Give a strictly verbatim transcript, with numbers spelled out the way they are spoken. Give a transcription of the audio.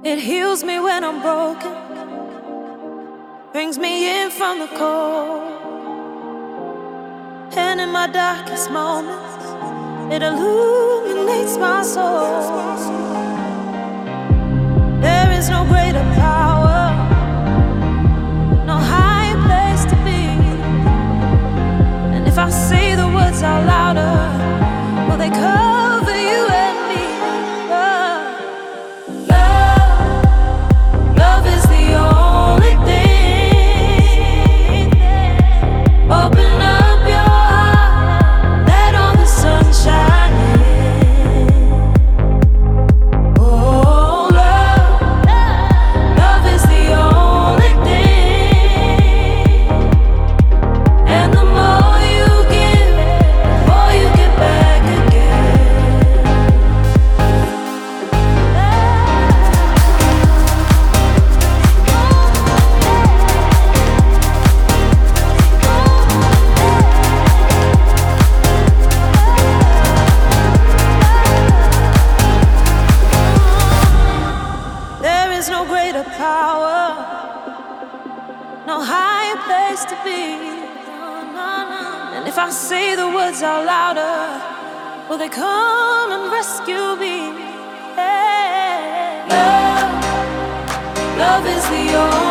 It heals me when I'm broken, brings me in from the cold, and in my darkest moments, it illuminates my soul. There is no greater power, no higher place to be. And if I say the words out louder, will they cover you and me? Oh, love, love is the only thing. Open up your heart, let all the sun shine in. Oh, love, love is the only thing. And the more you give, the more you get back again. There is no greater power, no higher place to be. And if I say the words out louder, will they come and rescue me? Hey, love, love is the only